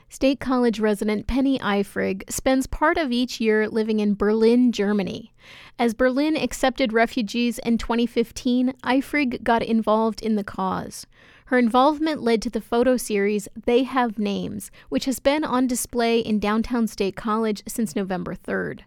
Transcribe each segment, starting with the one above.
State College resident Penny Eifrig spends part of each year living in Berlin, Germany. As Berlin accepted refugees in 2015, Eifrig got involved in the cause. Her involvement led to the photo series They Have Names, which has been on display in downtown State College since November 3rd.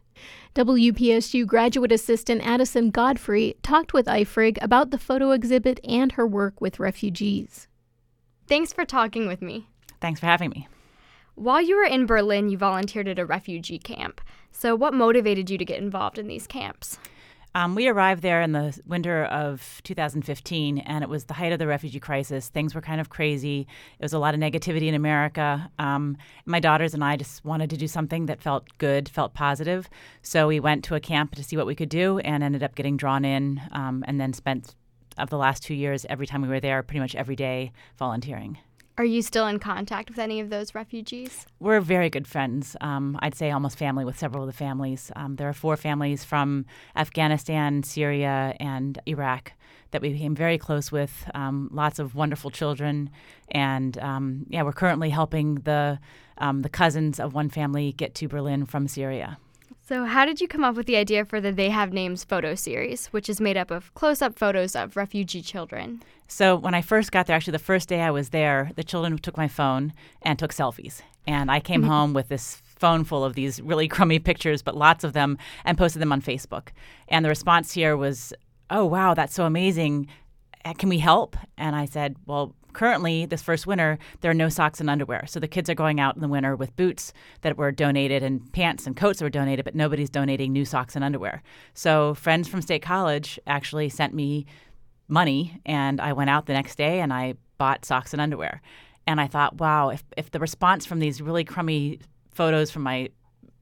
WPSU graduate assistant Addison Godfrey talked with Eifrig about the photo exhibit and her work with refugees. Thanks for talking with me. Thanks for having me. While you were in Berlin, you volunteered at a refugee camp. So what motivated you to get involved in these camps? We arrived there in the winter of 2015, and it was the height of the refugee crisis. Things were kind of crazy. There was a lot of negativity in America. My daughters and I just wanted to do something that felt good, felt positive. So we went to a camp to see what we could do and ended up getting drawn in, and then spent, of the last 2 years, every time we were there, pretty much every day volunteering. Are you still in contact with any of those refugees? We're very good friends. I'd say almost family with several of the families. There are 4 families from Afghanistan, Syria, and Iraq that we became very close with, lots of wonderful children. And we're currently helping the cousins of one family get to Berlin from Syria. So how did you come up with the idea for the They Have Names photo series, which is made up of close-up photos of refugee children? So when I first got there, actually the first day I was there, the children took my phone and took selfies. And I came home with this phone full of these really crummy pictures, but lots of them, and posted them on Facebook. And the response here was, "Oh, wow, that's so amazing. Can we help?" And I said, well, currently, this first winter, there are no socks and underwear. So the kids are going out in the winter with boots that were donated and pants and coats that were donated, but nobody's donating new socks and underwear. So friends from State College actually sent me money, and I went out the next day and I bought socks and underwear. And I thought, wow, if the response from these really crummy photos from my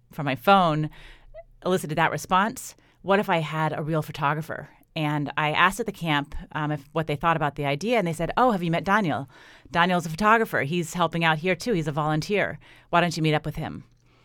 phone elicited that response, what if I had a real photographer? And I asked at the camp what they thought about the idea, and they said, "Oh, have you met Daniel? Daniel's a photographer. He's helping out here, too. He's a volunteer. Why don't you meet up with him?"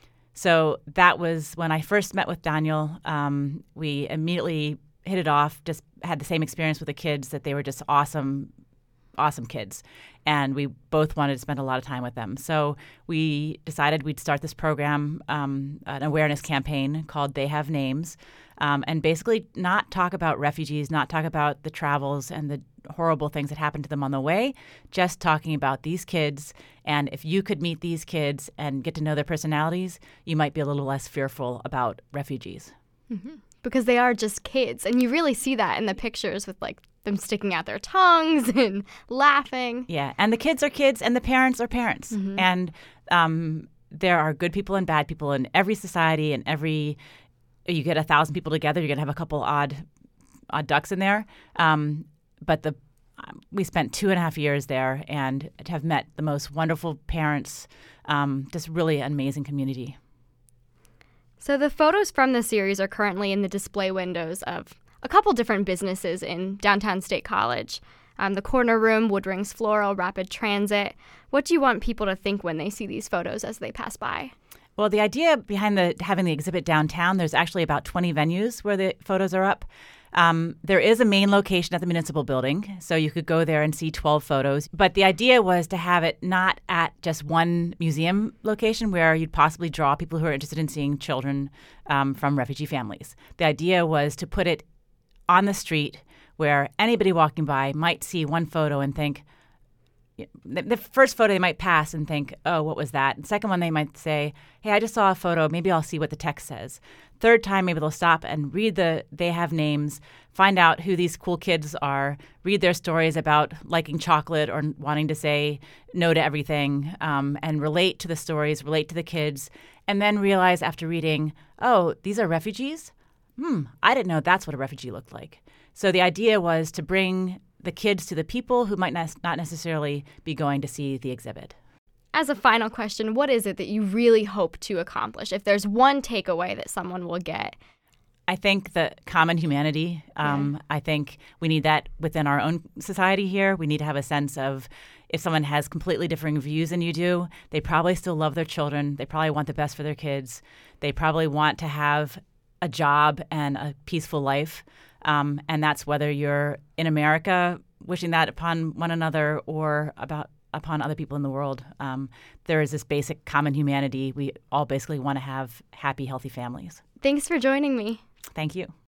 So that was when I first met with Daniel. We immediately hit it off, just had the same experience with the kids, that they were just awesome kids. And we both wanted to spend a lot of time with them. So we decided we'd start this program, an awareness campaign called They Have Names, and basically not talk about refugees, not talk about the travels and the horrible things that happened to them on the way, just talking about these kids. And if you could meet these kids and get to know their personalities, you might be a little less fearful about refugees. Mm-hmm. Because they are just kids. And you really see that in the pictures with, like, them sticking out their tongues and laughing. Yeah, and the kids are kids and the parents are parents. Mm-hmm. And there are good people and bad people in every society, and you get 1,000 people together, you're going to have a couple odd ducks in there. But we spent 2.5 years there and have met the most wonderful parents, just really an amazing community. So the photos from the series are currently in the display windows of a couple different businesses in downtown State College. The Corner Room, Woodring's Floral, Rapid Transit. What do you want people to think when they see these photos as they pass by? Well, the idea behind having the exhibit downtown, there's actually about 20 venues where the photos are up. There is a main location at the municipal building, so you could go there and see 12 photos. But the idea was to have it not at just one museum location where you'd possibly draw people who are interested in seeing children from refugee families. The idea was to put it on the street where anybody walking by might see one photo and think, the first photo they might pass and think, oh, what was that? And second one, they might say, hey, I just saw a photo. Maybe I'll see what the text says. Third time, maybe they'll stop and read They Have Names, find out who these cool kids are, read their stories about liking chocolate or wanting to say no to everything, and relate to the stories, relate to the kids, and then realize after reading, oh, these are refugees? I didn't know that's what a refugee looked like. So the idea was to bring the kids to the people who might not necessarily be going to see the exhibit. As a final question, what is it that you really hope to accomplish? If there's one takeaway that someone will get. I think the common humanity. I think we need that within our own society here. We need to have a sense of if someone has completely differing views than you do, they probably still love their children. They probably want the best for their kids. They probably want to have a job and a peaceful life. And that's whether you're in America wishing that upon one another or upon other people in the world. There is this basic common humanity. We all basically want to have happy, healthy families. Thanks for joining me. Thank you.